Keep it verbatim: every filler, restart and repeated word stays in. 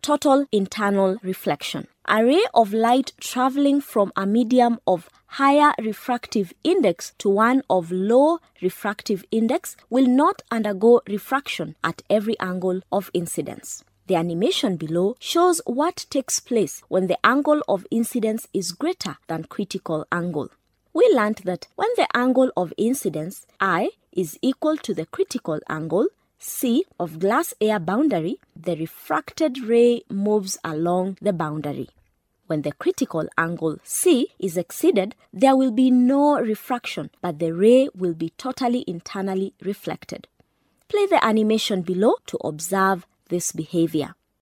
total internal reflection. A ray of light traveling from a medium of higher refractive index to one of low refractive index will not undergo refraction at every angle of incidence. The animation below shows what takes place when the angle of incidence is greater than critical angle. We learned that when the angle of incidence, I, is equal to the critical angle, C, of glass-air boundary, the refracted ray moves along the boundary. When the critical angle C is exceeded, there will be no refraction, but the ray will be totally internally reflected. Play the animation below to observe this behavior.